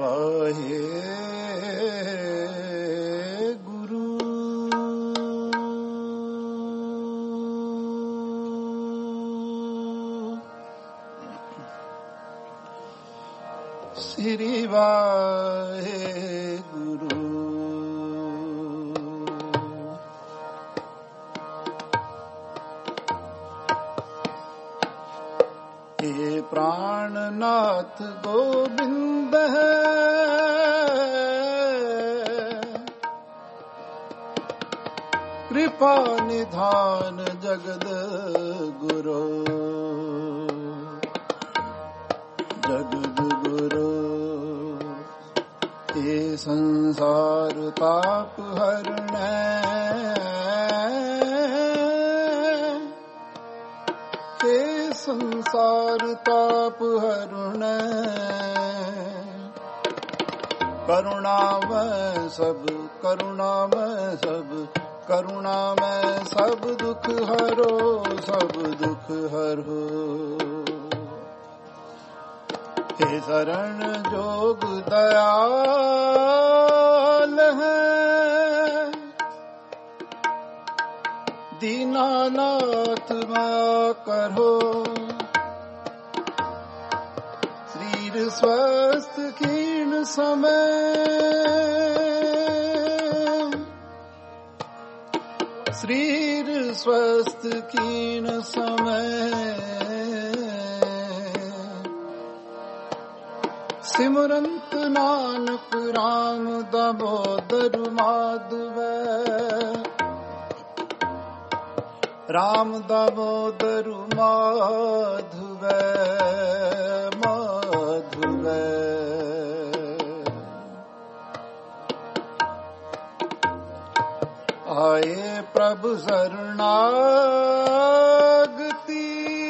ਵਾਹਿਗੁਰੂ। ਸ੍ਰੀ ਵਾਹਿਗੁਰੂ। ਇਹ ਪ੍ਰਾਣਨਾਥ ਗੋਬਿੰਦ ਹੈ, ਕਿਰਪਾ ਨਿਧਾਨ ਜਗਦ ਗੁਰੂ। ਜਗਦ ਗੁਰੂ ਇਹ ਸੰਸਾਰ ਤਾਪ ਹਰਣੈ, ਸੰਸਾਰ ਤਾਪ ਹਰਣੈ। ਕਰੁਣਾ ਮੈਂ ਸਭ, ਕਰੁਣਾ ਮੈਂ ਸਭ, ਕਰੁਣਾ ਮੈਂ ਸਭ ਦੁਖ ਹਰੋ, ਸਭ ਦੁਖ ਹਰੋ। हे शरण जोग दयाल है, दीनानाथ माया करो। शरीर स्वस्थ क्षीण समय, शरीर स्वस्थ क्षीण समय। सिमरंत नानक राम दामोदर माधव, राम दामोदर माधव माधव। आए प्रभु शरणागति,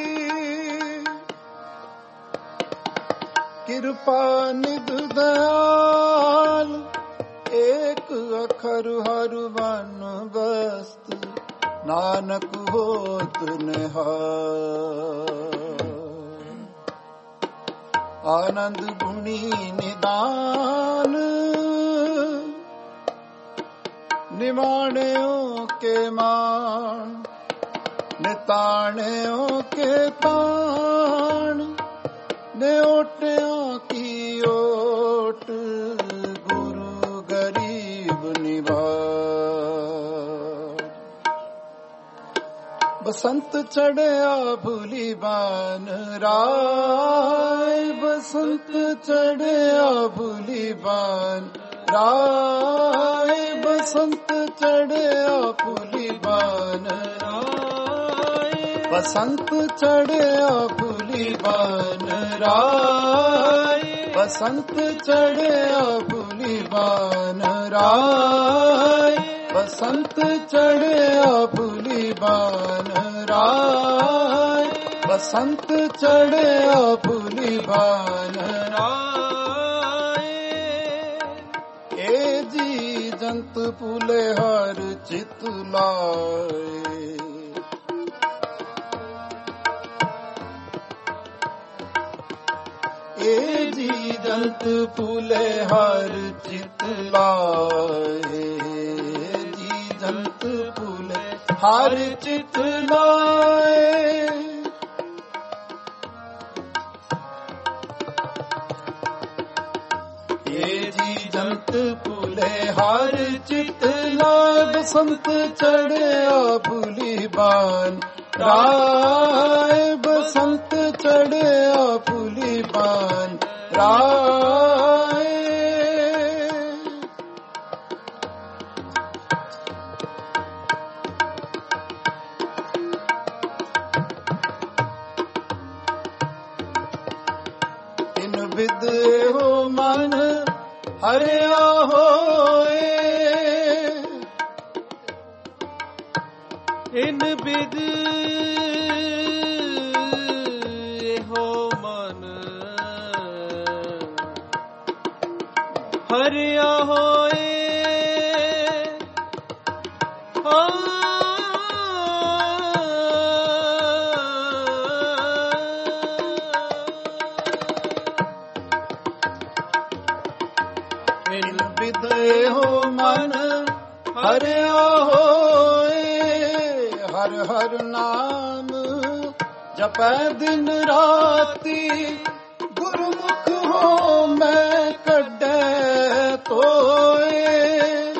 कृपा निधि दयाल। एक अखर हर वन वस्तु, नानक होत निहाल। आनंद गुणी निदान, निमाणियों के मान, निताणियों के ताण। नेओटियों की ओट, गुरु गरीब निवार। बसंत चढ़या भूली बान राय, बसंत चढ़या भूली बान राय। बसंत चढ़या भूली बान राय, बसंत चढ़या भूली बान राय। बसंत चढ़या भूली बान राय, बसंत चढ़या भूली बान राय। बसंत चढ़या भूली बान राय। ए जी जंत पुले हर चित लाए, ए जी जंत पुले हर चित लाए। जी जंत पुले हर चित लाए। ए जी जंत पुले हर चित लाए। बसंत चढ़या भूली बान राय, बसंत चढ़या भूली बान राय। इन विद हो मन हरिया होए, इन विद हो मन हरिया होए। ਹਰਿਆ ਹੋਏ। ਹਰ ਹਰ ਨਾਮ ਜਪੈ ਦਿਨ ਰਾਤੀ, ਗੁਰਮੁਖ ਹੋ ਮੈਂ ਕੱਢੈ ਤੋਏ।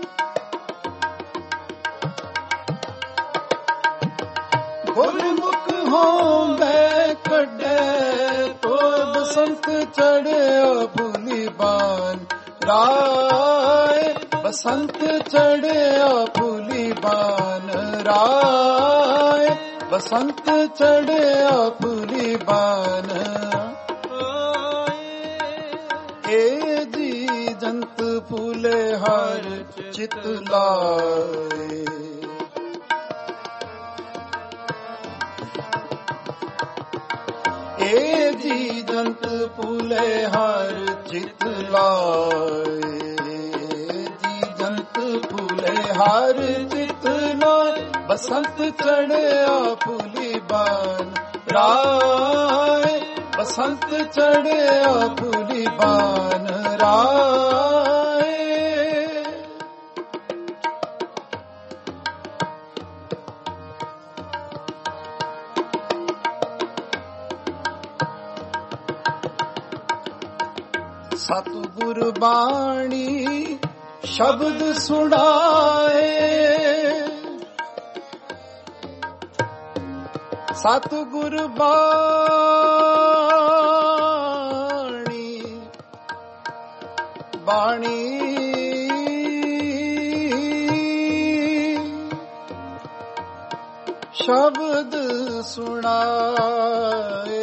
ਗੁਰਮੁਖ ਹੋ ਮੈਂ ਕੱਢੈ ਤੋਏ। ਬਸੰਤ ਚੜਿਆ ਭੁਲੀ ਬਾਨ ਰਾਏ, ਬਸੰਤ ਚੜਿਆ ਭੁਲੀ ਬਾਨ ਰਾਏ, ਬਸੰਤ ਚੜਿਆ ਭੁਲੀ ਬਾਨ। ਏ ਜੀ ਜੰਤ ਫੂਲੇ ਹਰ ਚਿਤ ਲਾਏ। ਏ ਜੀ ਜੰਤ ਫੂਲੇ ਹਰ ਚਿਤ ਲਾਏ। ਜੀ ਜੰਤ ਫੂਲੇ ਹਰ ਚਿਤ ਲਾਏ, ਬਸੰਤ ਚੜਿਆ ਭੁਲੀ ਬਾਨ ਰਾਏ, ਬਸੰਤ ਚੜਿਆ ਭੁਲੀ ਬਾਨ ਰਾਏ। ਸਤਿਗੁਰ ਬਾਣੀ ਸ਼ਬਦ ਸੁਣਾਏ। ਸਤਿਗੁਰ ਬਾਣੀ ਬਾਣੀ ਸ਼ਬਦ ਸੁਣਾਏ।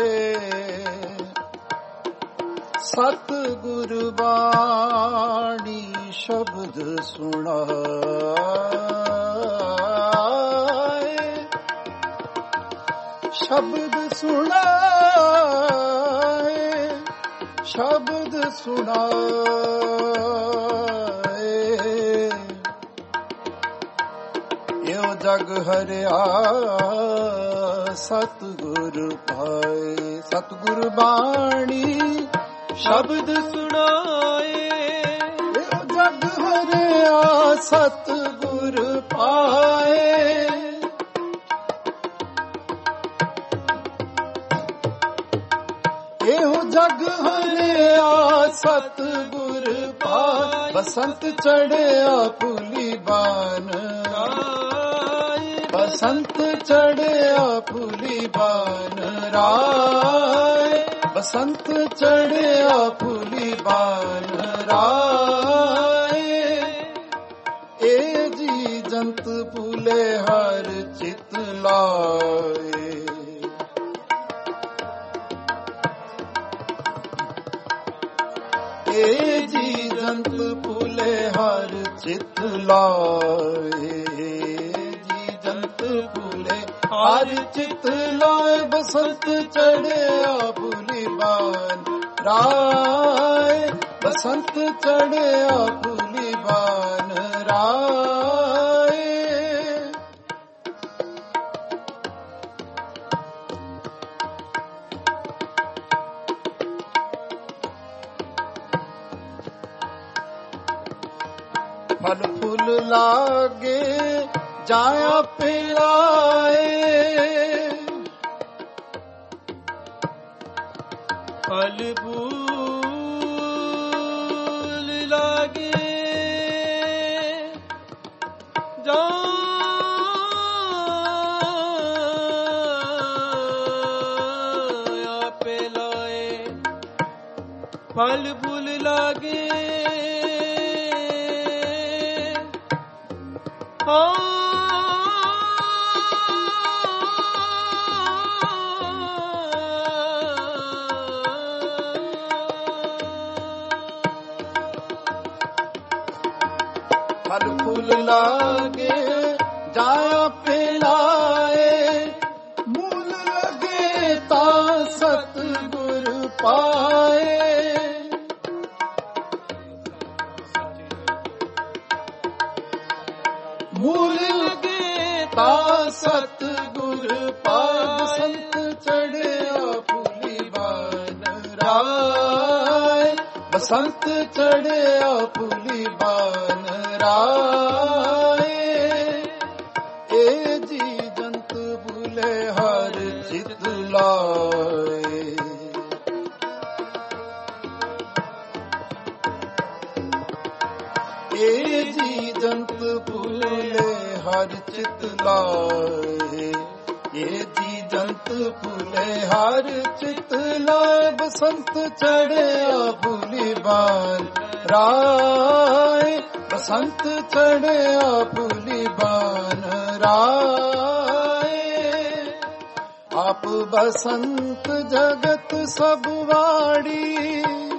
ਸਤਿਗੁਰ ਬਾਣੀ ਸ਼ਬਦ ਸੁਣਾਏ। ਸ਼ਬਦ ਸੁਣਾਏ, ਸ਼ਬਦ ਸੁਣਾਏ। ਇਹੋ ਜਗ ਹਰਿਆ ਸਤਿਗੁਰ ਪਾਏ। ਸਤਿਗੁਰ ਬਾਣੀ ਸ਼ਬਦ ਸੁਣਾਏ। ਇਹੋ ਜਗ ਹਰਿਆ ਸਤਿਗੁਰ ਪਾਏ। ਇਹੋ ਜਗ ਹਰਿਆ ਸਤਿਗੁਰ ਪਾਏ। ਬਸੰਤ ਚੜਿਆ ਭੁਲੀ ਬਾਨ ਰਾਏ, ਬਸੰਤ ਚੜਿਆ ਭੁਲੀ ਬਾਨ ਰਾਏ, ਬਸੰਤ ਚੜਿਆ ਭੁਲੀ ਬਾਨ ਰਾਏ। ਏ ਜੀ ਜੰਤ ਭੁਲੇ ਹਰ ਚਿਤ ਲਾਏ। ਏ ਜੀ ਜੰਤ ਭੁਲੇ ਹਰ ਚਿਤ ਲਾਏ। ਜੀ ਜੰਤ ਭੁਲੇ ਹਰ ਚਿਤ ਲਾਏ। ਬਸੰਤ ਚੜਿਆ ਭੁਲੀ ਬਾਨ ਰਾਏ, ਬਸੰਤ ਚੜਿਆ ਭੁਲੀ ਬਾਨ ਰਾਏ। ਫਲ ਫੁੱਲ ਲਾਗੇ ਜਾਇਆ ਪਿਲਾਏ। ਫਲ ਫੁੱਲ ਲਾਗੇ ਜਾਇਆ ਪਿਲਾਏ। ਫਲ ਫੁੱਲ ਲਾਗੇ ਫਲ ਫੁੱਲ ਲਾਗੇ ਜਾਇਆ ਪਿਲਾਏ। ਮੂਲ ਲਗੇ ਤਾਂ ਸਤਿਗੁਰ ਪਾਏ। ਮੂਲ ਲਗੇ ਤਾਂ ਸਤਿਗੁਰ ਪਾਏ। ਸੰਤ ਚੜਿਆ ਭੁਲੀ ਬਾਨ ਰਾਏ, ਬਸੰਤ ਚੜਿਆ ਭੁਲੀ ਬਾਨ ਰਾਏ। ਲਾਏ। ਇਹ ਜੀ ਜੰਤ ਭੂਲੇ ਹਰ ਚਿਤ ਲਾਏ। ਇਹ ਜੀ ਜੰਤ ਭੂਲੇ ਹਰ ਚਿਤ ਲਾਏ। ਬਸੰਤ ਚੜਿਆ ਭੂਲੀ ਬਾਨ ਰਾਏ। ਬਸੰਤ ਚੜਿਆ ਭੂਲੀ ਬਾਨ ਰਾਏ। ਆਪ ਬਸੰਤ ਜਗਤ ਸਭ ਵਾੜੀ।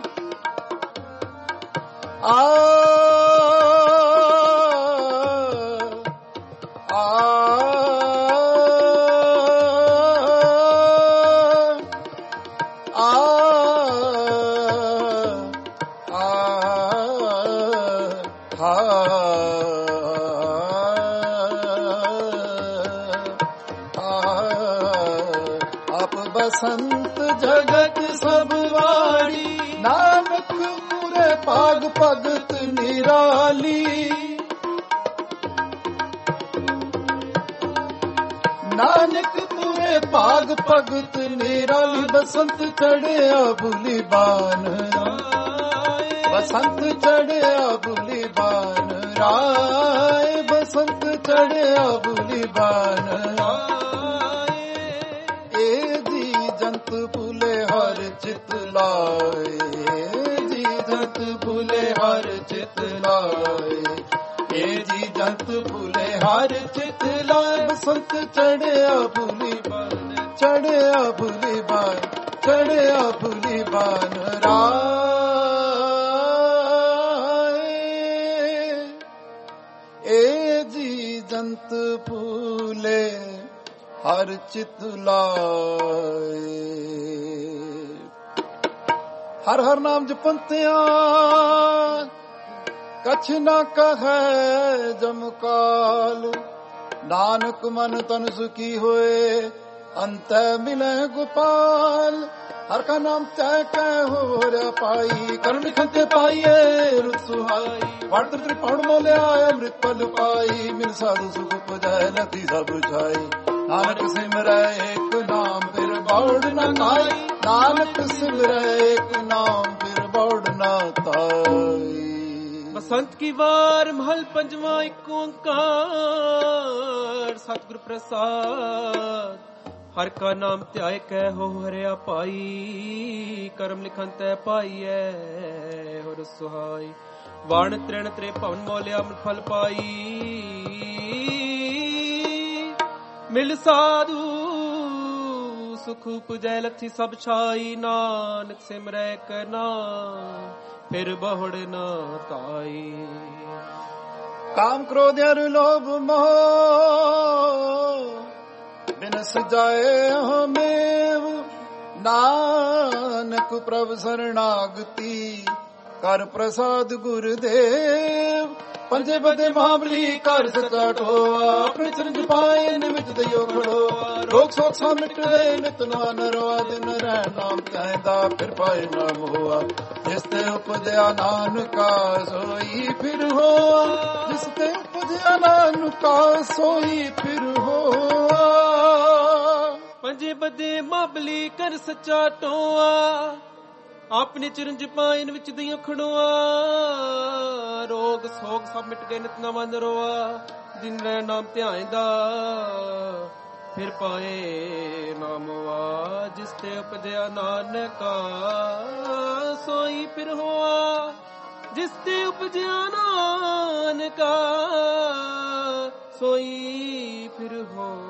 ਬਸੰਤ ਜਗਤ ਸਭ ਵਾੜੀ। ਨਾਨਕ ਪੂਰੇ ਭਾਗ ਭਗਤ ਨਿਰਾਲੀ। ਨਾਨਕ ਪੂਰੇ ਭਾਗ ਭਗਤ ਨਿਰਾਲੀ। ਬਸੰਤ ਚੜਿਆ ਭੂਲੀ ਬਾਨ। ਬਸੰਤ ਚੜਿਆ ਭੂਲੀ ਬਾਨ ਰਾਏ। ਬਸੰਤ ਚੜਿਆ ਭੂਲੀ ਬਾਨ। ਜੰਤ ਭੂਲੇ ਹਰ ਚਿਤ ਲਾਏ। ਜੀ ਜੰਤ ਭੂਲੇ ਹਰ ਚਿਤ ਲਾਏ। ਇਹ ਜੀ ਜੰਤ ਭੂਲੇ ਹਰ ਚਿਤ ਲਾਏ। ਬਸੰਤ ਚੜਿਆ ਭੂਲੀ ਬਾਨ। ਚੜਿਆ ਭੂਲੀ ਬਾਨ। ਚੜਿਆ ਭੂਲੀ ਬਾਨ ਰਾਏ। ਇਹ ਜੀ ਜੰਤ ਭੂਲੇ ਹਰ ਚਿਤ ਲਾਏ। ਹਰ ਹਰ ਨਾਮ ਜਪੰਤਿਆ ਕਛ ਨਾ ਕਹੈ ਜਮਕਾਲ। ਨਾਨਕ ਮਨ ਤਨ ਸੁਖੀ ਹੋਏ ਅੰਤੈ ਮਿਲੈ ਗੋਪਾਲ। ਹਰ ਕਾ ਨਾਮ ਤੈ ਕਹਿ ਹੋਰ ਪਾਈ। ਕਰਮ ਲਿਖੰਤੇ ਪਾਈਏ ਰੁਤ ਸੁਹਾਈ। ਵੜ ਤ੍ਰਿ ਪੌੜ ਮੋਲਿਆ ਅੰਮ੍ਰਿਤ ਪਲ ਪਾਈ। ਮਿਲ ਸਾਧੂ ਸੁਖ ਉਪਜੈ ਲਤੀ ਸਭ ਛਾਈ। ਨਾਨਕ ਸਿਮਰੈ ਏਕ ਨਾਮ ਫਿਰ ਬੌੜ ਨਾ ਕਾਈ। ਨਾਨਕ ਸਿਮਰੈ ਏਕ ਨਾਮ ਫਿਰ ਬੌੜ ਨਾ ਤਾਈ। ਬਸੰਤ ਕੀ ਵਾਰ ਮਹਲ ਪੰਜਵਾਂ ਏਕ ਓੰਕਾਰ। ਸਤਿਗੁਰ ਪ੍ਰਸਾਦ। ਹਰ ਕਾ ਨਾਮ ਧਿਆਏ ਕਹਿ ਹੋ ਹਰਿਆ ਪਾਈ। ਕਰਮ ਲਿਖਨ ਤੈ ਪਾਈਐ ਹੋਰ ਸੁਹਾਈ। ਵਣ ਤ੍ਰਿਣ ਤ੍ਰੇ ਭਵਨ ਮੋਲਿਆ ਅੰਮ੍ਰਿਤ ਫਲ ਪਾਈ। ਮਿਲ ਸਾਧੂ ਸੁਖ ਉਪਜੈ ਲਥੀ ਸਭ ਛਾਈ। ਨਾਨਕ ਸਿਮਰੈ ਏਕ ਨਾਮ ਫਿਰ ਬਹੁੜ ਨਾ ਤਾਈ। ਕਾਮ ਕ੍ਰੋਧ ਅਰ ਲੋਭ ਮੋਹ ਬਿਨਸ ਜਾਏ ਹਮੇਵ। ਨਾਨਕ ਪ੍ਰਭ ਸਰਣਾਗਤੀ ਕਰ ਪ੍ਰਸਾਦ ਗੁਰਦੇਵ। ਪੰਜੇ ਬਦੇ ਮਹਾਬਲੀ ਕਰ ਸਚਾ ਢੋਆ। ਆਪਣੇ ਚਰਨ ਪਾਏ ਨਿਮਿਤ ਦਇਓ ਖੜੋਆ। ਰੋਗ ਸੋਗ ਸਾ ਮਿਟੇ ਨਿਤ ਨਾ ਨਰਵਾ। ਦਿਨ ਰਹਿ ਨਾਮ ਕਹਿੰਦਾ ਫਿਰ ਪਾਏ ਨਾ ਮੋਆ। ਜਿਸ ਤੇ ਉਪਜਿਆ ਨਾਨਕਾ ਸੋਈ ਫਿਰ ਹੋਆ। ਜਿਸ ਤੇ ਉਪਜਿਆ ਨਾਨਕਾ ਸੋਈ ਫਿਰ ਹੋਆ। ਪੰਜੇ ਬਦੇ ਮਹਾਬਲੀ ਕਰ ਸਚਾ ਢੋਆ। ਆਪਣੇ ਚਰਨ ਜਪਾਇਨ ਵਿੱਚ ਦਈਆਂ ਖੜੋਆ। ਰੋਗ ਸੋਗ ਸਭ ਮਿਟ ਗਏ ਨਿਤ ਨਵਾਂ ਨਰੋਆ। ਦਿਨ ਰਹਿ ਨਾਮ ਧਿਆਇਂਦਾ ਫਿਰ ਪਾਏ ਨਾਮਵਾ। ਜਿਸ ਤੇ ਉਪਜਿਆ ਨਾਨਕਾ ਸੋਈ ਫਿਰ ਹੋਆ। ਜਿਸ ਤੇ ਉਪਜਿਆ ਨਾਨਕਾ ਸੋਈ ਫਿਰ ਹੋਆ।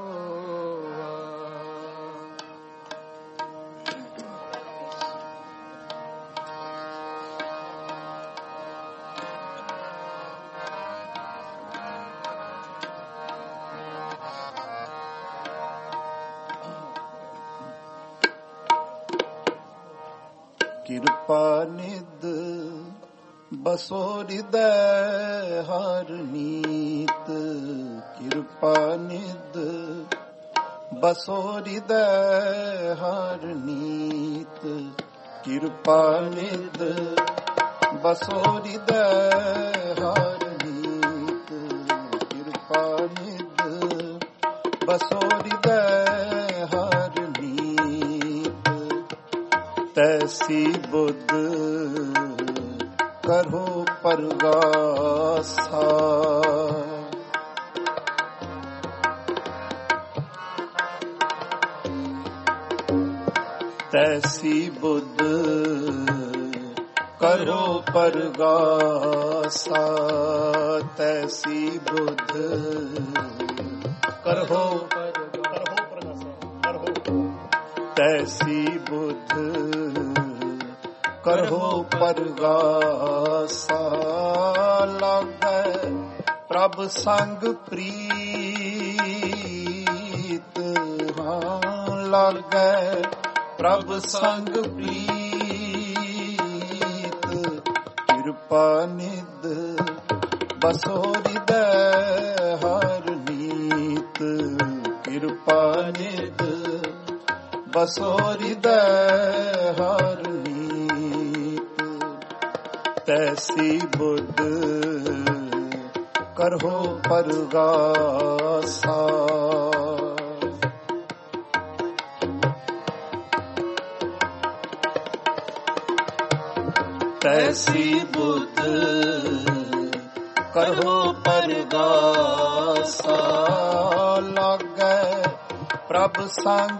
ਕਿਰਪਾ ਨਿਧ ਬਸੋ ਹਿਰਦੈ ਹਰ ਨੀਤ। ਕਿਰਪਾ ਨਿਧ ਬਸੋ ਹਿਰਦੈ ਹਰ ਨੀਤ। ਕਿਰਪਾ ਨਿਧ ਬਸੋ ਹਿਰਦੈ ਹਰ ਨੀਤ। ਕਿਰਪਾ ਨਿਧ ਬਸੋ ਹਿਰਦੈ ਹਰ ਨੀਤ। ਤੈਸੀ ਬੁੱਧ ਕਰੋ ਪਰਗਾਸਾ। ਤੈਸੀ ਬੁੱਧ ਕਰੋ ਪਰਗਾਸਾ। ਤੈਸੀ ਬੁੱਧ ਕਰੋ ਤੈਸੀ ਬੁੱਧ ਕਰੋ ਪਰਗਾਸਾ। ਲਾਗੈ ਪ੍ਰਭ ਸੰਗ ਪ੍ਰੀਤ, ਹਾਂ ਲਾਗੈ ਪ੍ਰਭ ਸੰਗ ਪ੍ਰੀਤ। ਕਿਰਪਾ ਨਿਧ ਬਸੋ ਹਿਰਦੈ ਹਰ ਨੀਤ। ਕਿਰਪਾ ਨਿਧ ਬਸੋ ਹਿਰਦੈ ਹਰ ਨੀਤ। ਤੈਸੀ ਬੁੱਧ ਕਰੋ ਪਰਗਾਸਾ। ਤੈਸੀ ਬੁੱਧ ਕਰੋ ਪਰਗਾਸਾ। ਲਾਗੈ ਪ੍ਰਭ ਸੰਗ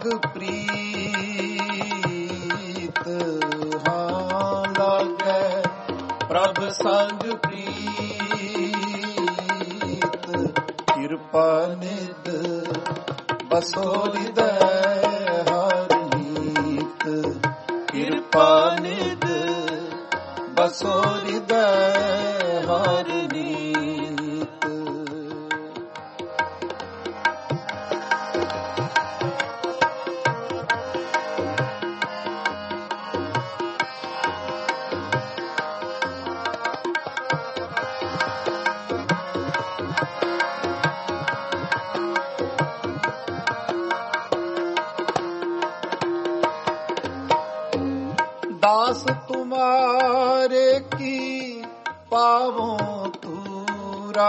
ਪ੍ਰੀਤ, ਹਾਂ ਲਾਗੈ ਪ੍ਰਭ ਸੰਗ ਪ੍ਰੀਤ। ਕਿਰਪਾ ਨਿਧ ਬਸੋ ਹਿਰਦੈ ਹਰ ਨੀਤ। ਕਿਰਪਾ ਨਿਧ ਬਸੋ ਹਿਰਦੈ ਹਰ ਨੀਤ। दास तुम्हारे की पावो तूरा।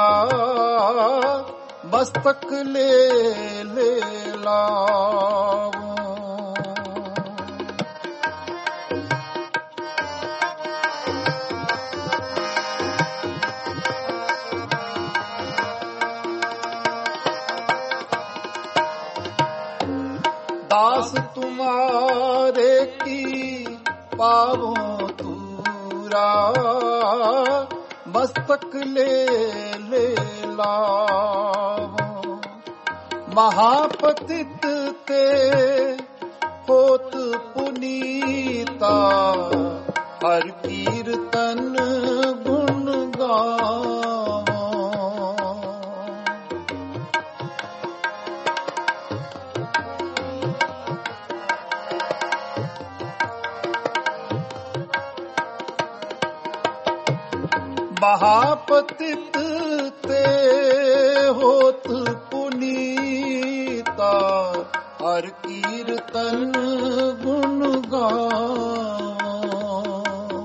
मस्तक ले ले लावो। दास तुम्हारे की पावो तूरा। मस्तक ले ले लावो। महापतित ते होत पुनीता। हर कीर्तन गुण गावो। महापतित ते होत पुनीता। हर कीर्तन गुण गावो।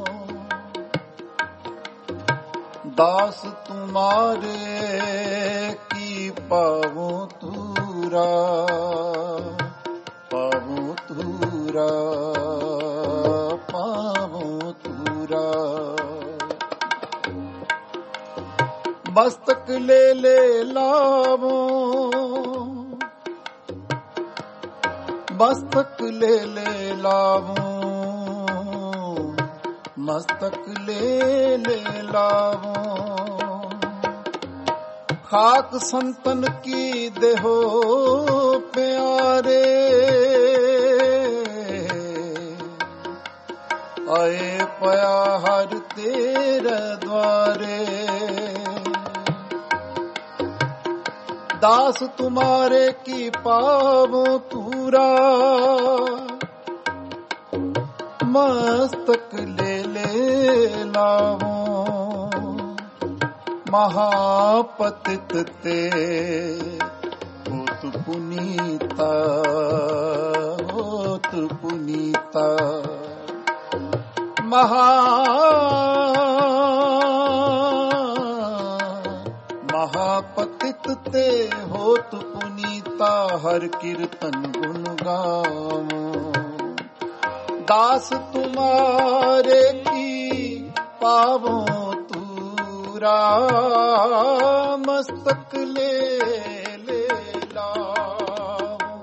दास तुम्हारे की पावो तूरा। पावो तूरा, पावो तूरा। मस्तक ले ले लावो। मस्तक ले ले लावो। मस्तक ले ले लावो। खाक संतन की देहो प्यारे। आए पया हर तेरे द्वारे। दास तुम्हारे की पावो तूरा। मस्तक ले ले लावो। महापतित ते होत पुनीता। होत पुनीता। महापतित ते होत पुनीता। हर कीर्तन गुण गावो। दास तुम्हारे की पावो तूरा, मस्तक ले ले लाओ।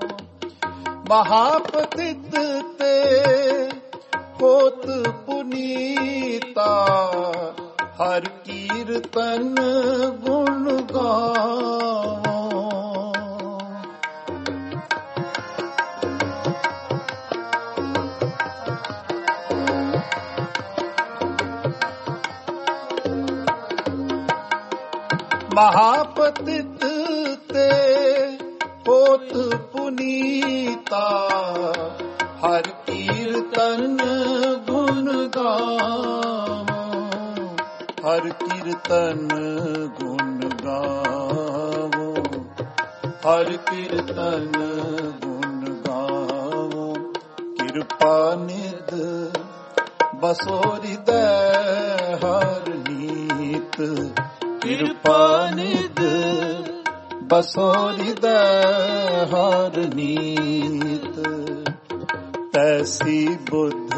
महापतित ते होत पुनीता, हर कीर्तन गुण गाओ। महापतित ते होत पुनीता, हर कीर्तन गुण गाओ। हर कीर्तन गुण गाओ, हर कीर्तन गुण गाओ। कृपा निध बसो हृदय हर नीत, कृपा निध बसो हृदय हर नीत। तैसी बुद्ध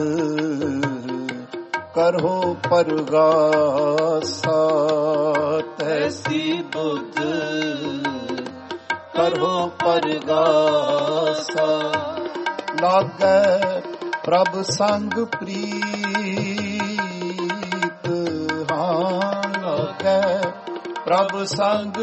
करहो परगासा, तैसी बुद्ध करहो परगासा। लागै प्रभ संग प्रीत, हाँ लागै प्रभ संग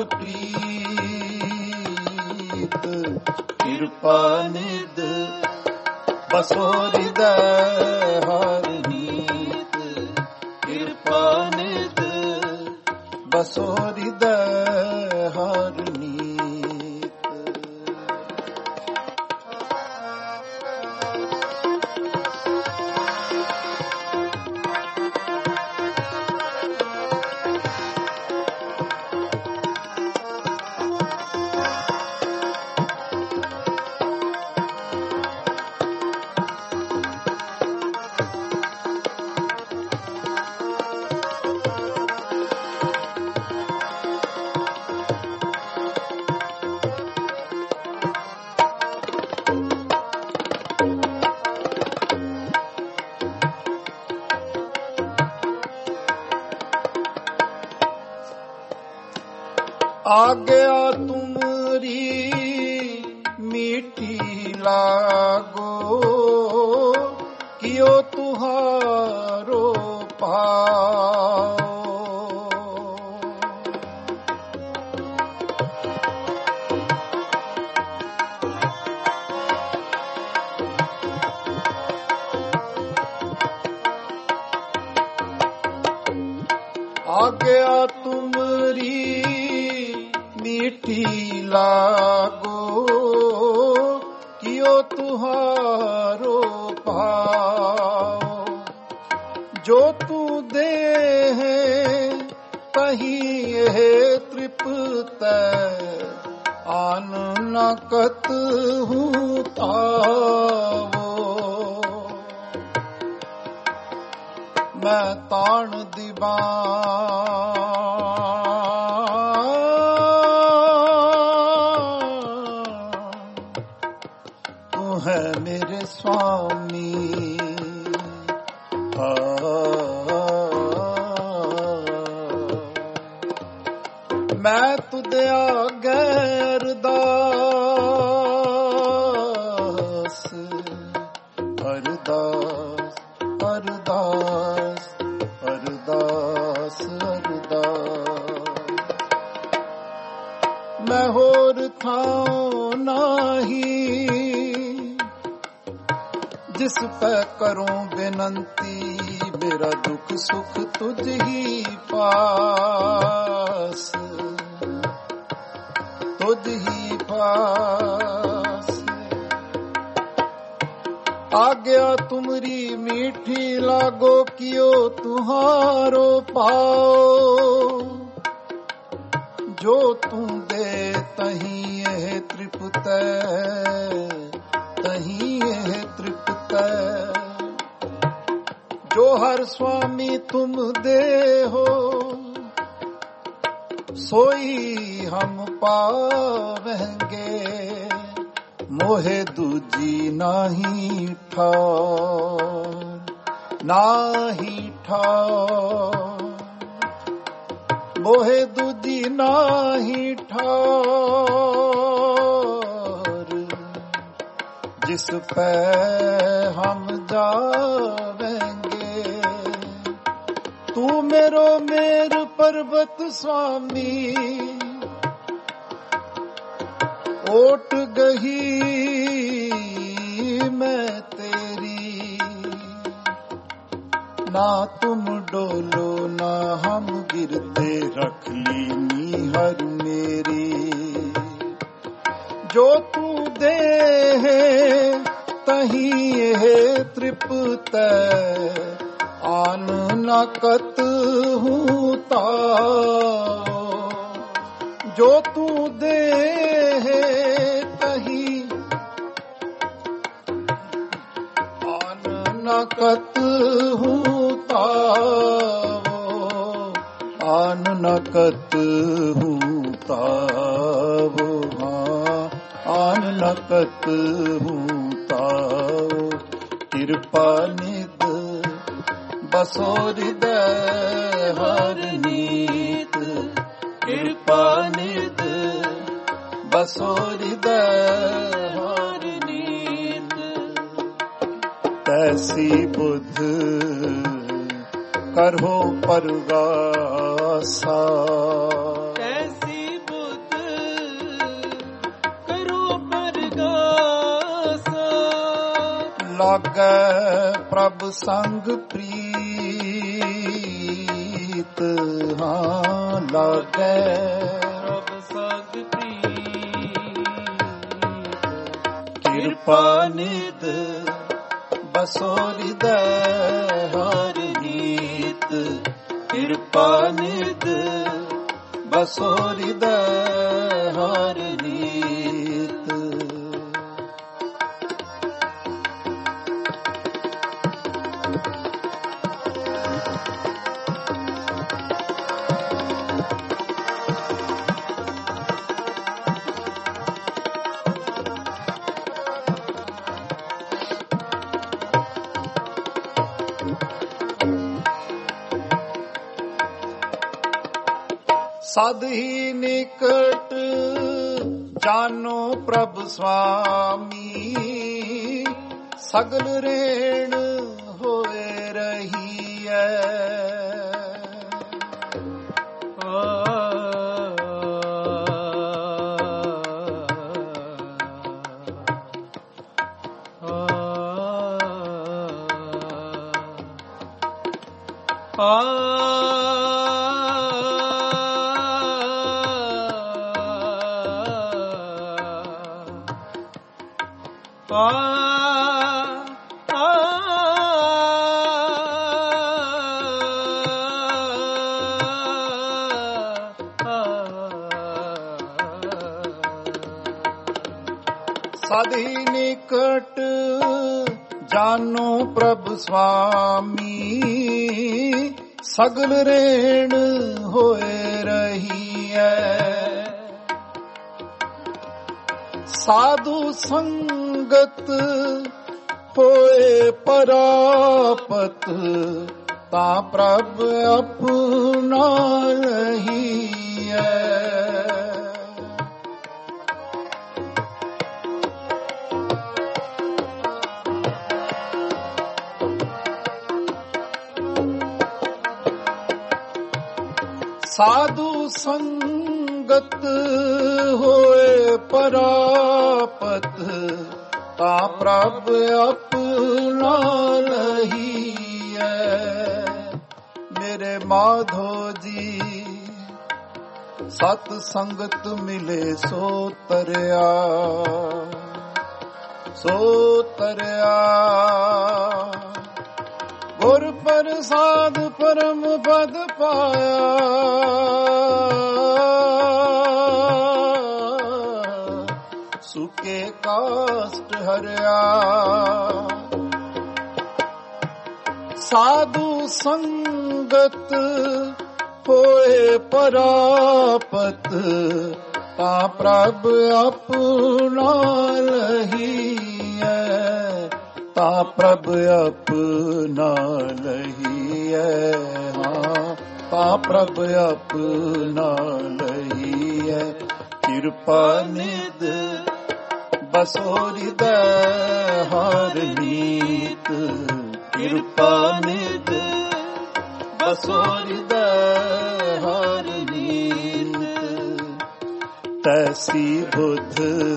प्रीत। कृपा निध बसो हृदय हर नीत, कृपा निध बसो हृदय हर नीत। आज्ञा तुमरी मीठी लागो, कियो तुहारो पाओ। आज्ञा तुमरी मीठी लागो, कियो तुहारो भाव। जो तू दे तही यह तृप्त, आन न कतहु तावो। मैं ताण दीवान है मेरे स्वामी, मैं तुझे आगे अरदास अरदास अरदास अरदास अरदास। मैं होर थाऊं नाही, जिस पे करूं बेनंती। मेरा दुख सुख तुझ ही पास, तुझ ही पास। आज्ञा तुमरी मीठी लागो, कियो तुहारो पाओ। जो तू दे तही यह तृप्त, तही यह तृप्त। जो हर स्वामी तुम दे हो, सोई हम पावेंगे। मोहे दूजी नाही ठार, नाही ठार, मोहे दूजी नाही ठार, जिस पे हम जावेंगे। तू मेरो मेर पर्वत स्वामी, ओट गही मैं तेरी, ना तुम डोलो ना हम गिरते, रख ली नीहर मेरी। जो तू दे तही है तृप्त, आन न कत हूँ ताओ। जो तू दे तही आन न कत हूँ ताओ, आन न कत हूँ ताओ, आन न कत हूँ ताओ। कृपा निध बसो हृदय हर नीत, कृपा निध बसो हृदय हर नीत। तैसी बुध करहो परगासा, तैसी बुध करो परगासा। लागै प्रभ संग प्रीत, हाँ लागै प्रभ संग प्रीत। कृपा निध बसो हृदय हर नीत, कृपा निध बसो हृदय हर नीत। सद ही निकट जानो प्रभ स्वामी, सगल रेण होए रही है। सदी निकट जानो प्रभु स्वामी, सगल रेण होए रही है। साधु संगत होए परापत, ता प्रभ अपना रही है। साधु संगत होए परापत, ता प्रभ अपना रही है। मेरे माधो जी सत संगत मिले सो तरया, सो तरया। गुर प्रसाद परम पद पाया, सुखे काष्ट हरया। साधु संगत होए परापत, ਤਾਂ ਪ੍ਰਭ ਆਪਣਾ ਲਹੀਐ, ਤਾਂ ਪ੍ਰਭ ਆਪਣਾ ਲਹੀਐ, ਹਾਂ ਤਾਂ ਪ੍ਰਭ ਆਪਣਾ ਲਹੀਐ। ਕਿਰਪਾ ਨਿਧ ਬਸੋਰਿ ਦੈ ਹਰ ਨੀਤ, ਕਿਰਪਾ ਨਿਧ ਬਸੋਰਿ ਦੈ ਹਰ ਨੀਤ। ਤੈਸੀ ਬੁੱਧ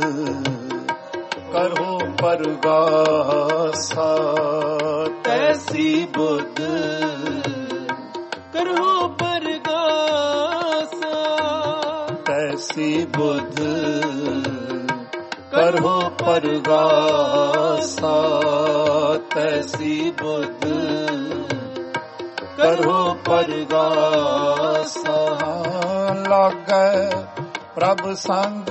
ਕਰੋ ਪਰਗਾਸਾ, ਤੈਸੀ ਬੁੱਧ ਕਰੋ ਪਰਗਾਸਾ, ਤੈਸੀ ਬੁੱਧ ਕਰੋ ਪਰਗਾਸਾ, ਤੈਸੀ ਬੁੱਧ ਕਰੋ ਪਰਗਾਸਾ। ਲਾਗੈ ਪ੍ਰਭ ਸੰਗ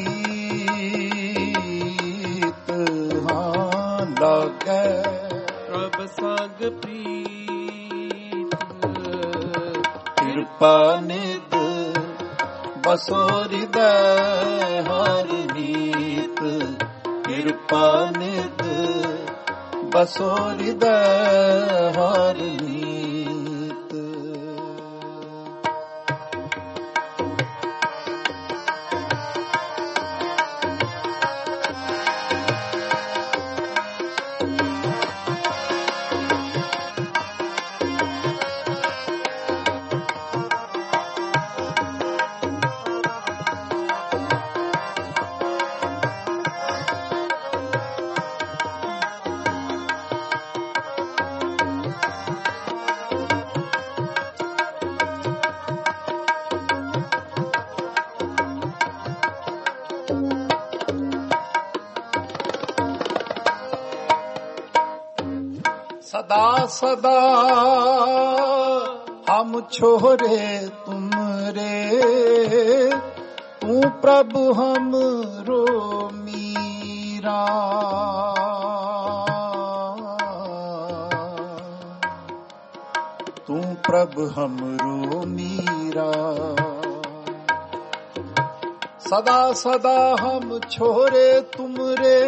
ਪ੍ਰੀਤ, ਹਾਂ ਲਾਗੈ ਪ੍ਰਭ ਸੰਗ ਪ੍ਰੀਤ। ਕਿਰਪਾ ਨਿਧ ਬਸੋਰਿ ਦੈ ਹਰ ਨੀਤ, ਕਿਰਪਾ ਨਿਧ ਬਸੋਰਿ ਦੈ ਹਰ ਨੀਤ। सदा सदा हम छोरे तुमरे, तू प्रभु हमरो मीरा। तू प्रभु हमरो मीरा। सदा सदा हम छोरे तुमरे,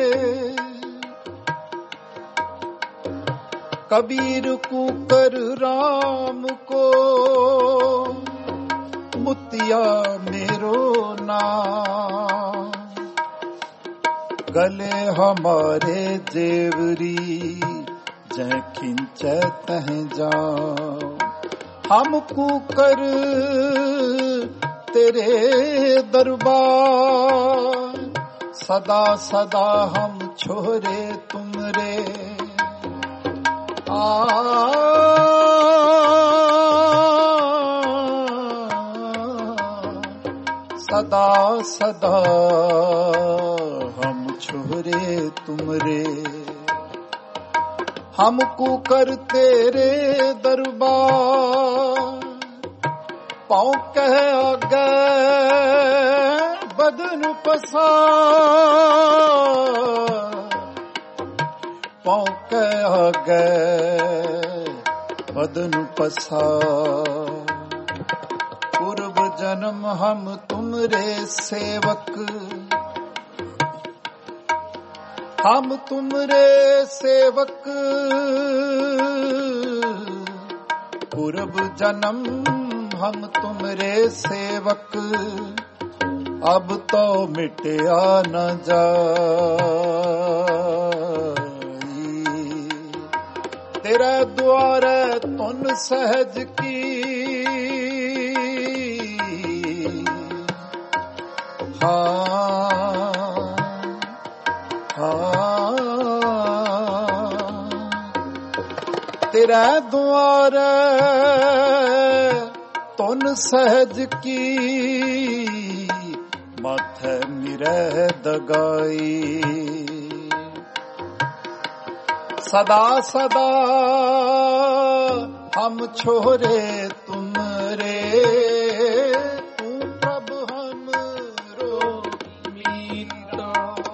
कबीर कुकर राम को मुतिया मेरो नाम। गले हमारे जेवरी जह खिंचे तह जाओ। हम कुकर तेरे दरबार, सदा सदा हम छोरे तुमरे। सदा सदा हम छोरे तुमरे, हमको कर तेरे दरबार। पाँव कह आगे बदन पसार, पाँव कह आगे बदन पसार। पूर्व जन्म हम तुमरे सेवक, हम तुमरे सेवक। पूर्व जन्म हम तुमरे सेवक, अब तो मिटया न जाई। तेरे द्वारे तुन सहज की, तेरे द्वारे तुन सहज की। माथे मिरे दगाई, सदा सदा हम छोरे तुमरे। तू प्रभु हमरो मीरा,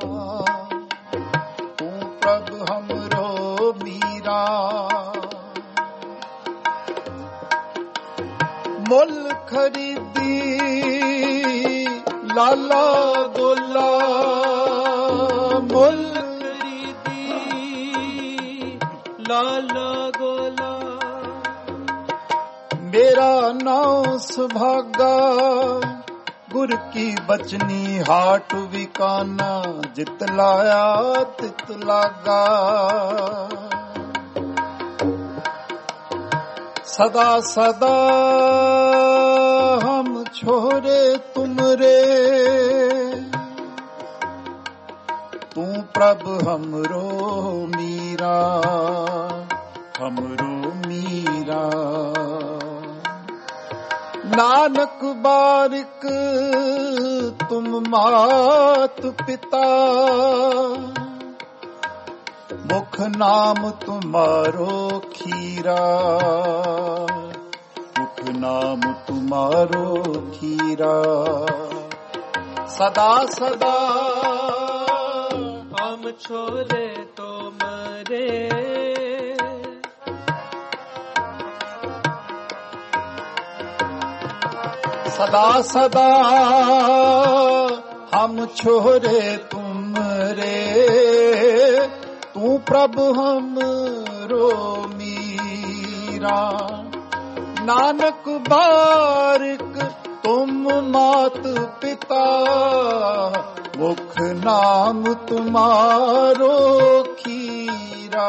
तू प्रभु हमरो मीरा। मुल खरीदी ਲਾਲਾ ਗੋਲਾ ਮੁੱਲ ਖਰੀਦੀ ਲਾਲਾ ਗੋਲਾ। ਮੇਰਾ ਨਾਮ ਸੁਭਾਗਾ ਗੁਰ ਕੀ ਬਚਨੀ ਹਾਟ ਵਿਕਾਨਾ ਜਿਤ ਲਾਇਆ ਤਿਤ ਲਾਗਾ। सदा सदा हम छोरे तुमरे तू प्रभ हमरो मीरा हमरो मीरा। नानक बारिक तुम मात पिता मुख नाम तुम्हारो खीरा मुख नाम तुम्हारो खीरा। सदा सदा हम छोरे तो मरे सदा सदा हम छोरे तुम रे तू प्रभु हमरो मीरा। नानक बारिक तुम मात पिता मुख नाम तुम्हारो खीरा।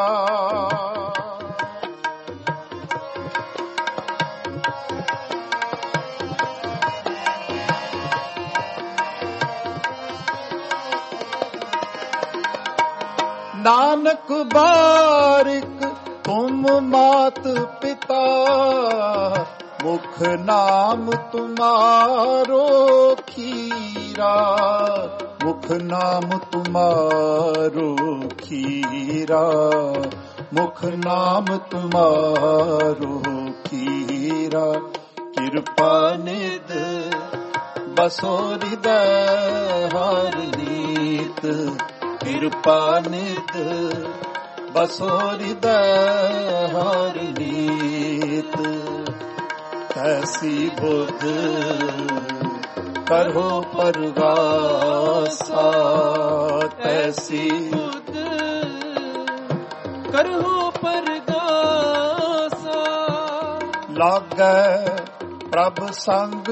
नानक बारिक तुम मात पिता मुख नाम तुम्हारो खीरा मुख नाम तुम्हारो खीरा मुख नाम तुम्हारो खीरा। कृपा निध बसो हृदय हर नीत कृपा निध बसो हृदय हर नीत। तैसी बुध करो परगासा तैसी बुध करो परगासा। लागै प्रभ संग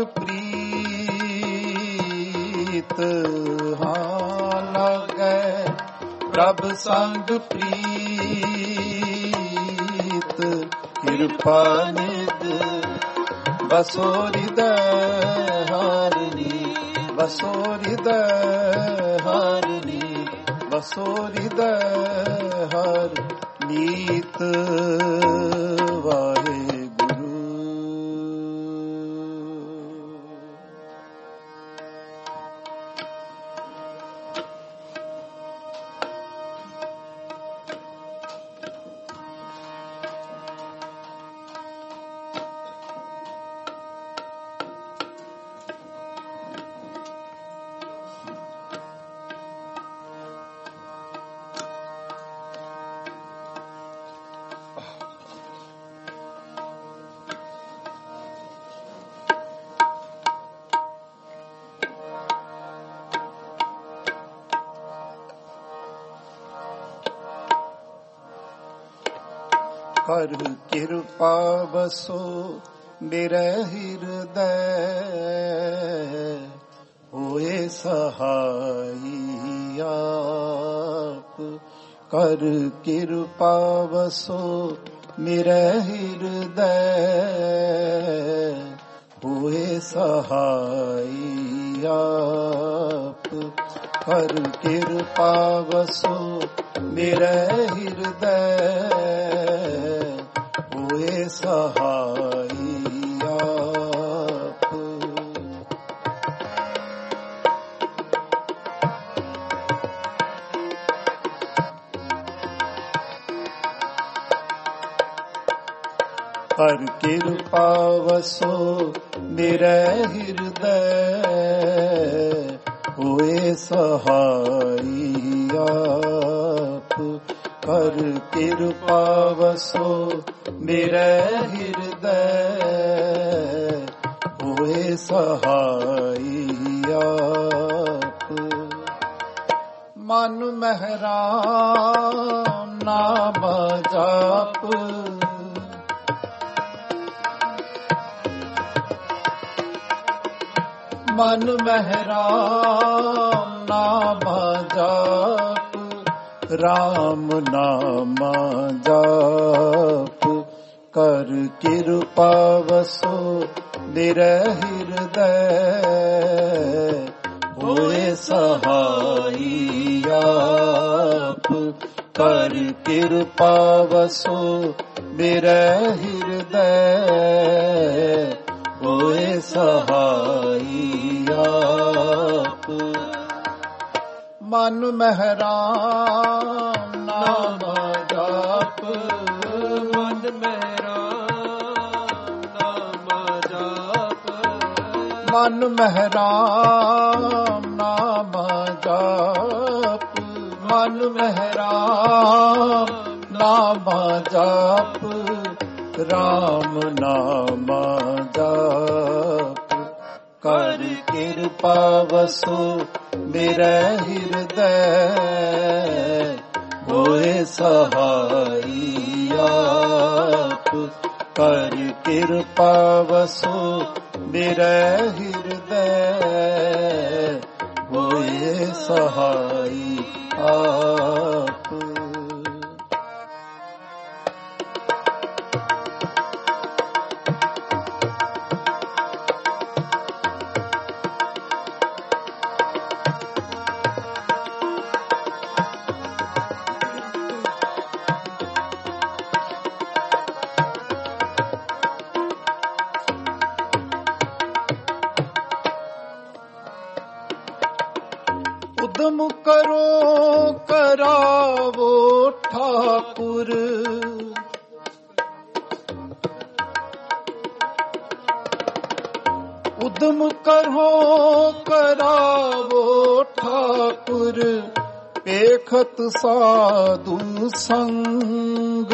प्रीत हाँ लागै प्रभ संग प्रीत। कृपा निध बसो हृदय हारिणी बसो हृदय हारिणी बसो हृदय हर नीत। वाहे कर कृपा बसो मेरे हृदय होए सहाई आप। कर कृपा बसो मेरे हृदय होए सहाई आप। कर कृपा बसो मेरे हृदय होए सहाई आप। कर कृपा बसो मेरे हृदय होए सहाई आप। कर कृपा बसो मेरे हृदय होए सहाई आप। ਮਨ ਮਹਿਰਾਮ ਨਾਮ ਜਪ ਮਨ ਮਹਿਰਾਮ ਨਾਮ ਜਪ ਰਾਮ ਨਾਮ ਜਪ ਕਰ ਕਿਰਪਾ ਵਸੋ ਮੇਰੇ ਹਿਰਦੈ ਹੋਏ ਸਹਾਈ ਆਪ ਕਰ ਕਿਰਪਾ ਵਸੋ ਮੇਰੇ ਹਿਰਦੈ ਹੋਏ ਸਹਾਈ ਆਪ ਮਨ ਮਹਿਰਾਮ ਨਾਮ ਜਪ ਮਨ ਮਹਿਰਾਮ ਨਾਮ ਜਪ ਮਨ ਮਹਿਰਾਮ ਨਾਮ ਜਪ ਮਨ ਮਹਿਰਾਮ ਨਾਮ ਜਪ ਰਾਮ ਨਾਮ ਜਪ ਕਰ ਕਿਰਪਾ ਵਸੋ ਮੇਰੇ ਹਿਰਦੈ ਹੋਏ ਸਹਾਈ ਆਪ ਕਰ ਕਿਰਪਾ ਵਸੋ ਮੇਰੇ ਹਿਰਦੈ ਹੋਏ ਸਹਾਈ ਆਪ ਉਦਮ ਕਰੋ ਕਰਾਵੋ ਠਾਕੁਰ ਉਦਮ ਕਰੋ ਕਰਾਵੋ ਠਾਕੁਰ ਪੇਖਤ ਸਾਧੂ ਸੰਗ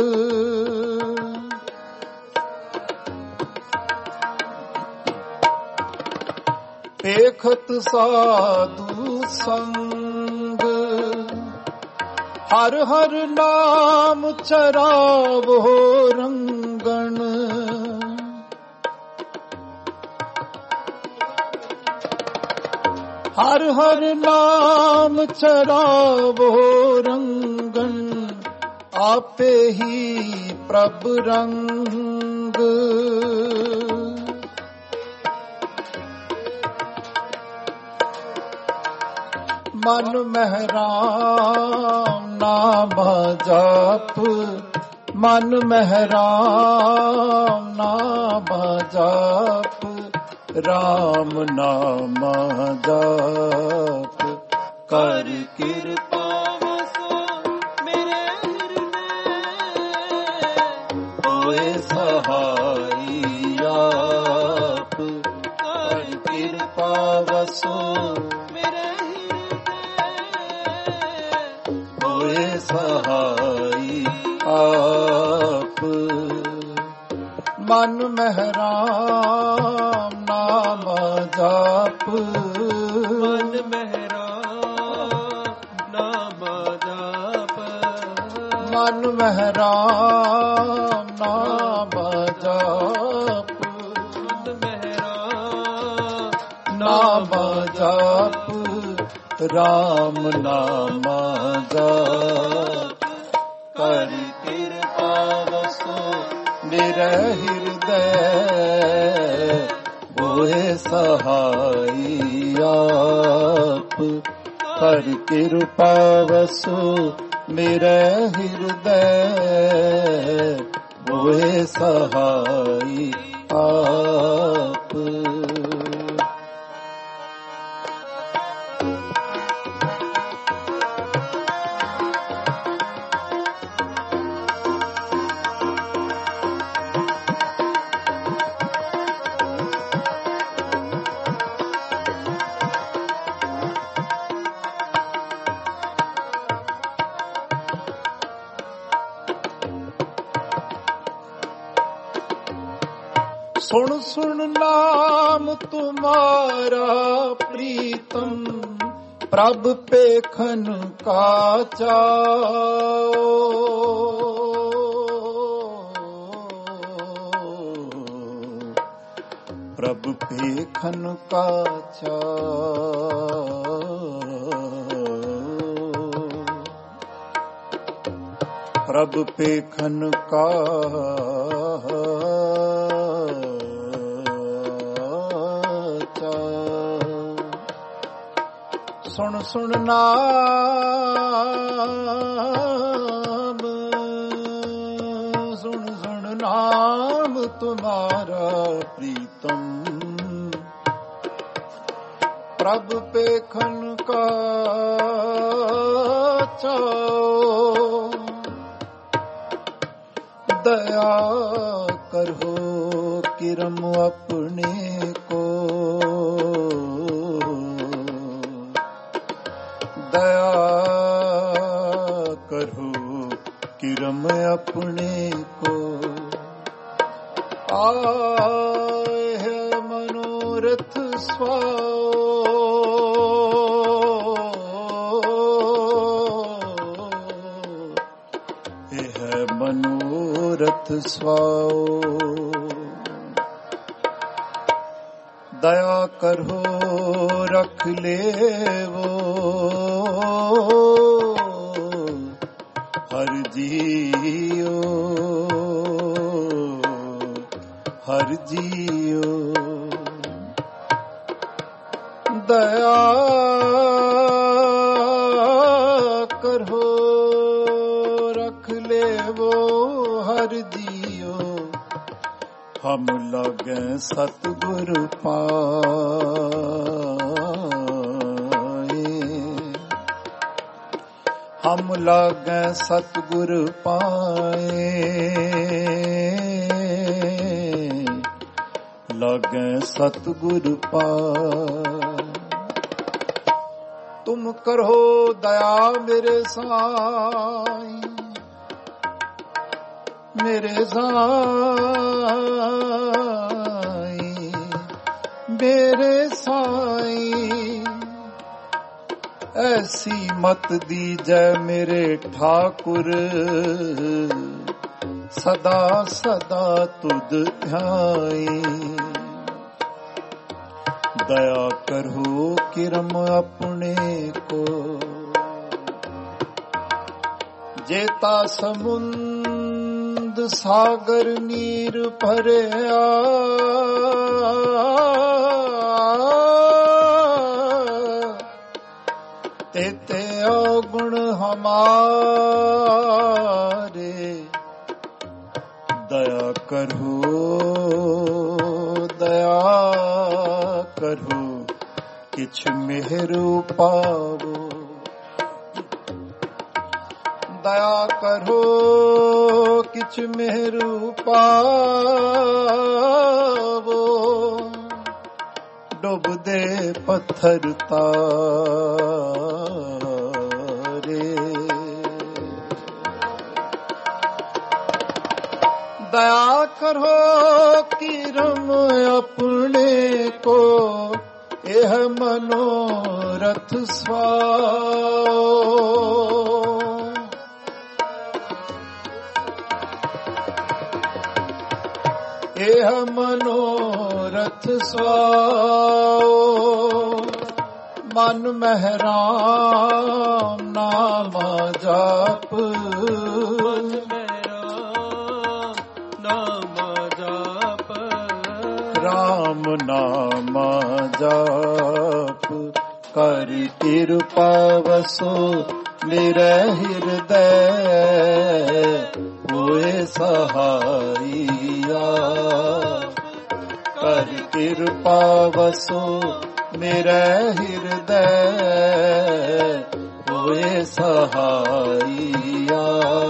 ਪੇਖਤ ਸਾਧੂ ਸੰਗ ਹਰ ਹਰ ਨਾਮ ਚਰਾਵੋ ਰੰਗਣ ਹਰ ਹਰ ਨਾਮ ਚਰਾਵੋ ਰੰਗਣ ਆਪੇ ਹੀ ਪ੍ਰਭ ਰੰਗ ਮਨ ਮਹਿਰਾਮ ਨਾਮ ਜਪ ਮਨ ਮਹਿਰਾਮ ਨਾਮ ਜਪ ਰਾਮ ਨਾਮ ਜਪ ਕਰ ਕਿਰਪਾ ਵਸੋ ਮੇਰੇ ਹਿਰਦੈ ਹੋਏ ਸਹਾਈ ਆਪ ਕਰ ਕਿਰਪਾ ਵਸੋ ਸਹਾਈ ਆਪ ਮਨ ਮਹਿਰਾਮ ਨਾਮ ਜਪ ਮਨ ਮਹਿਰਾਮ ਨਾਮ ਜਪ ਮਨ ਮਹਿਰਾਮ ਨਾਮ ਜਪ ਮਨ ਮਹਿਰਾਮ ਨਾਮ ਜਪ ਰਾਮ ਨਾਮ ਜਪ ਕਰ ਕਿਰਪਾ ਵਸੋ ਮੇਰੇ ਹਿਰਦੈ ਹੋਏ ਸਹਾਈ ਆਪ ਕਰ ਕਿਰਪਾ ਵਸੋ ਮੇਰੇ ਹਿਰਦੈ ਹੋਏ ਸਹਾਈ ਆਪ सुन सुन नाम तुम्हारा प्रीतम ਪ੍ਰਭ ਪੇਖਨ ਕਾ ਚਾਓ, ਪ੍ਰਭ ਪੇਖਨ ਕਾ ਚਾਓ, ਪ੍ਰਭ ਪੇਖਨ ਕਾ ਚਾਓ। ਸੁਣ ਸੁਣ ਨਾਮ, ਸੁਣ ਸੁਣ ਨਾਮ ਤੁਮਾਰਾ ਪ੍ਰੀਤਮ, ਪ੍ਰਭ ਪੇਖਨ ਕਾ ਚਾਓ। दया करो किरम अपने को, दया करो किरम अपने को। आए है मनोरथ स्वाओ, मनोरथ स्वाओ। दया करो रख लेवो हर जियो, हर जियो। दया करो रख लेवो हर जियो, हम लागे सतगुर पाए, हम लागे सतगुर पाए, लागे सतगुर पाए। तुम करो दया मेरे साईं, मेरे साईं, मेरे साईं। ऐसी मत दीजै मेरे ठाकुर, सदा सदा तुध ध्याई। दया करो किरम अपने को, जेता समुंद सागर नीर भरिया, तेते अवगुण हमारे। दया करो दया करो किछ मेहरु पावो, दया करो किछ मेहरु पावो। डुब दे पत्थर तारे, दया करो किरम अपने को, यह मनोरथ स्वाओ। यह मनोरथ स्वाओ। मन मह राम नाम जाप, राम नाम जाप। कर कृपा वसो मेरे हृदय, होए सहाइया। कर कृपा वसो मेरे हृदय, होए सहाइया।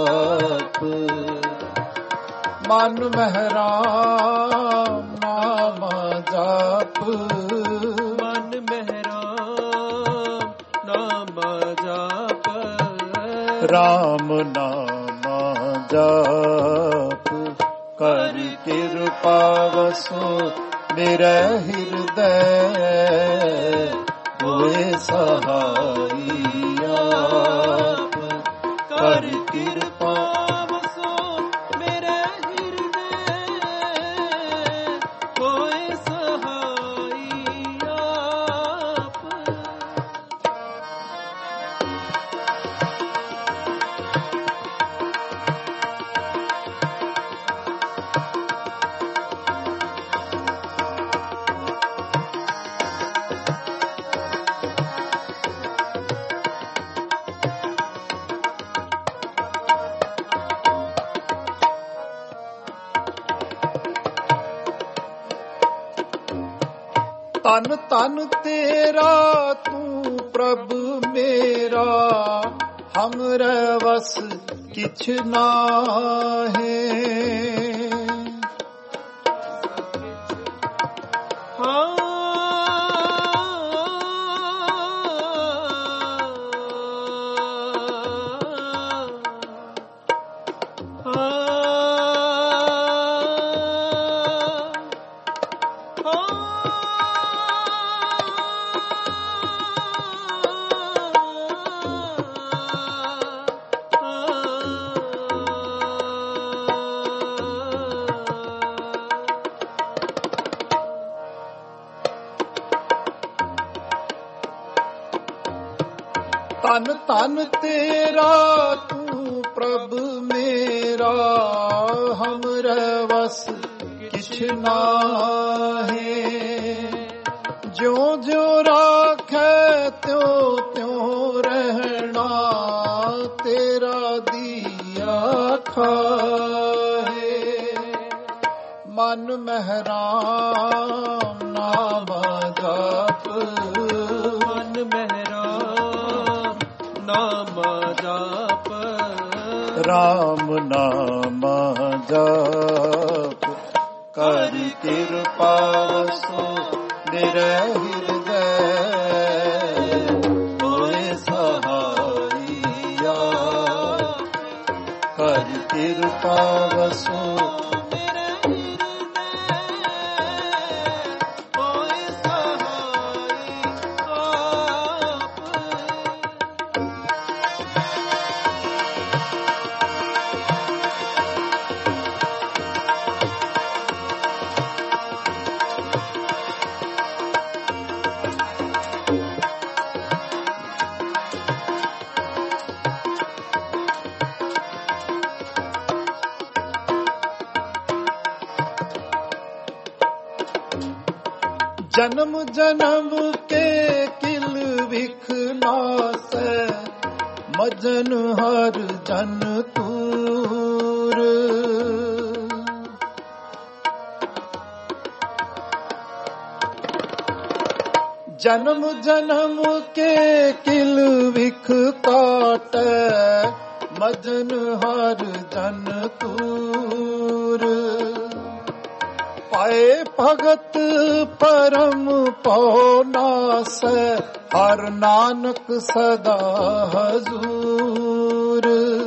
मन मह राम नाम जाप, मन मह राम नाम जाप। राम नाम जाप। कर कृपा वसो मेरे हृदय, ਹੋਏ ਸਹਾਈ ਆਪ। ਕਰ ਕਿਰਪਾ ਵਸੋ ਮੇਰੇ ਹਿਰਦੇ, ਹੋਏ ਸਹਾਈ ਆਪ। ਤਨ ਤਨ ਤੇਰਾ ਤੂੰ ਪ੍ਰਭ ਮੇਰਾ, ਹਮਰੇ ਵਸ ਕਿਛ ਨਾਹੀਂ। ਤਨ ਤਨ ਤੇਰਾ ਤੂੰ ਪ੍ਰਭ ਮੇਰਾ, ਹਮਰੇ ਵਸ ਕਿਛ ਨਾਹੀਂ। ਜਿਉ ਜਿਉ ਰਾਖੈ ਤਿਉ ਤਿਉ ਰਹਿਣਾ, ਤੇਰਾ ਦੀਆ ਖਾਹੇ। ਮਨ ਮਹਿਰਾਮ ਨਾਮ ਜਪ, ਮਨ ਮਹਿਰਾਮ ਨਾਮ ਜਪ। ਰਾਮ ਨਾਮ ਜਪ। ਕਰ ਕਿਰਪਾ ਵਸੋ ਮੇਰੇ ਹਿਰਦੈ, ਹੋਏ ਸਹਾਈ ਆਪ। ਕਰ ਕਿਰਪਾ ਵਸੋ ਜਨਮ ਜਨਮ ਕੇ ਕਿਲ ਵਿਖ ਨਾਸੈ, ਮਜਨ ਹਰ ਜਨ ਤੂਰ। ਜਨਮ ਜਨਮ ਕੇ ਕਿਲ ਵਿਖ ਕਾਟੈ, ਮਜਨ ਹਰ ਜਨ ਤੂਰ। ਪਾਏ ਭਗਤ ਪਰਮ ਪਉ ਨਾਸੈ, ਹਰ ਨਾਨਕ ਸਦਾ ਹਜ਼ੂਰ।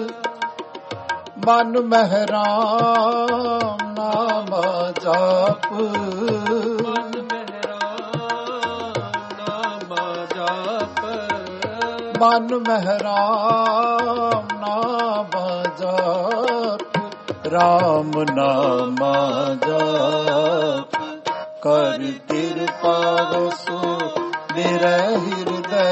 ਮਨ ਮਹਿਰਾਮ ਨਾਮ ਜਪ, ਮਨ ਮਹਿਰਾਮ ਨਾਮ ਜਪ। ਮਨ ਮਹਿਰਾਮ ਨਾਮ ਜਪ। ਰਾਮ ਨਾਮ ਜਪ। ਕਰ ਕਿਰਪਾ ਵਸੋ ਮੇਰੇ ਹਿਰਦੈ,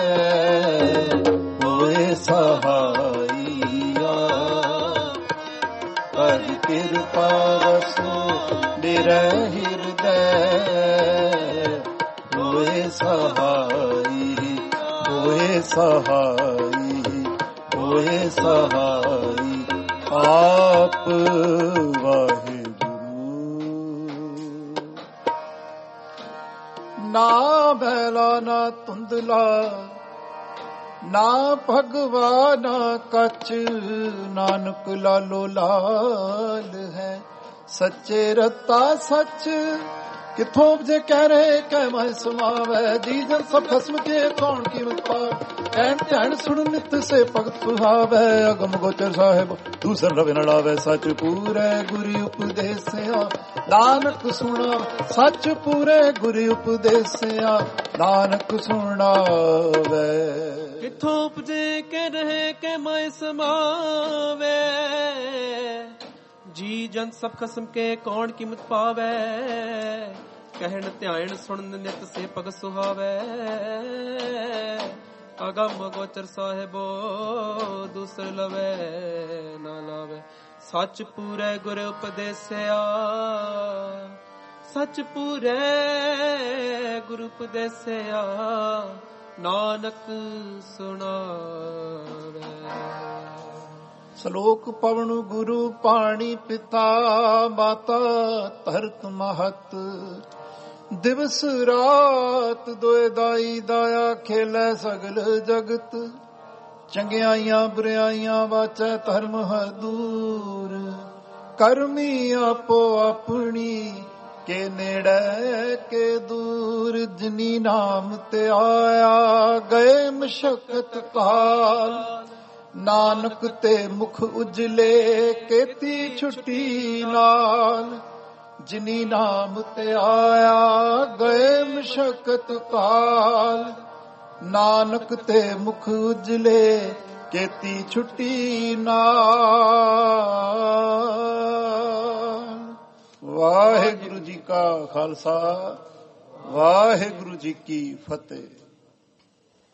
ਹੋਏ ਸਹਾਈ ਆਪ। ਕਰ ਕਿਰਪਾ ਵਸੋ ਮੇਰੇ ਹਿਰਦੈ, ਹੋਏ ਸਹਾਈ, ਹੋਏ ਸਹਾਈ, ਹੋਏ ਸਹਾਈ ਆਪ। ਵਾਹਿਗੁਰੂ। ਨਾ ਬੈਲਾ ਨਾ ਧੁੰਦਲਾ, ਨਾ ਭਗਵਾ ਨਾ ਕੱਚ, ਨਾਨਕ ਲਾਲੋ ਲਾਲ ਹੈ। ਸੱਚੇ ਰਤਾ ਸੱਚ ਕਿੱਥੋਂ ਉਪਜੇ ਕਹਿ ਰਹੇ ਕਹਿ ਮਹਿ ਸਮਾਵੈ, ਜੀ ਜਨ ਸਭ ਖਸਮ ਕੇ ਕੌਣ ਕੀਮਤ ਪਾਵੈ। ਕਹਿਣ ਧਿਆਨ ਸੁਣ ਨਿਤ ਸੇ ਭਗਤ ਸੁਹਾਵੈ, ਅਗਮ ਗੋਚਰ ਸਾਹਿਬ ਦੂਸਰ ਰਵਿ ਨ ਲਾਵੈ। ਸੱਚ ਪੂਰੇ ਗੁਰੂ ਉਪਦੇਸਿਆ ਨਾਨਕ ਸੁਣਾ, ਸੱਚ ਪੂਰੇ ਗੁਰੂ ਉਪਦੇਸਿਆ ਨਾਨਕ ਸੁਣਾਵੈ। ਕਿੱਥੋਂ ਉਪਜੇ ਕਹਿ ਰਹੇ ਕਹਿ ਮਹਿ ਸਮਾਵੈ, ਜੀ ਜਨ ਸਭ ਖਸਮ ਕੇ ਕੌਣ ਕੀਮਤ ਪਾਵੈ। ਕਹਿਣ ਧਿਆਨ ਸੁਣਨ ਨਿਤ ਸੇ ਭਗਤ ਸੁਹਾਵੈ, ਅਗਮ ਗੋਚਰ ਸਾਹਿਬੋ ਦੂਸਰ ਲਵੈ ਨਾ ਲਾਵੈ। ਸੱਚ ਪੂਰੇ ਗੁਰ ਉਪਦੇਸਿਆ, ਸੱਚ ਪੂਰੇ ਗੁਰ ਉਪਦੇਸਿਆ ਨਾਨਕ ਸੁਣਾਵੈ। ਸ਼ਲੋਕ ਪਵਨ ਗੁਰੂ ਪਾਣੀ ਪਿਤਾ ਮਾਤਾ ਧਰਤ ਮਹਤ। ਦਿਵਸ ਰਾਤ ਦੋਇ ਦਾਈ ਦਾਇਆ ਖੇਲੇ ਸਗਲ ਜਗਤ। ਚੰਗਿਆਈਆਂ ਬੁਰਿਆਈਆਂ ਵਾਚੈ ਧਰਮ ਹਦੂਰ। ਕਰਮੀ ਆਪੋ ਆਪਣੀ ਕੇ ਨੇੜੇ ਕੇ ਦੂਰ। ਜਿਨੀ ਨਾਮ ਤੇ ਆਇਆ ਗਏ ਮਸ਼ਕਤ ਕਾਲ। ਨਾਨਕ ਤੇ ਮੁਖ ਉਜਲੇ ਕੀਤੀ ਛੁੱਟੀ ਨਾਲ। ਜਿਨੀ ਨਾਮ ਤੇ ਆਇਆ ਗਏ ਮਸ਼ਕਤ ਕਾਲ। ਨਾਨਕ ਤੇ ਮੁਖ ਉਜਲੇ ਕੀਤੀ ਛੁੱਟੀ ਨਾਲ। ਵਾਹਿਗੁਰੂ ਜੀ ਕਾ ਖਾਲਸਾ, ਵਾਹਿਗੁਰੂ ਜੀ ਕੀ ਫਤਿਹ।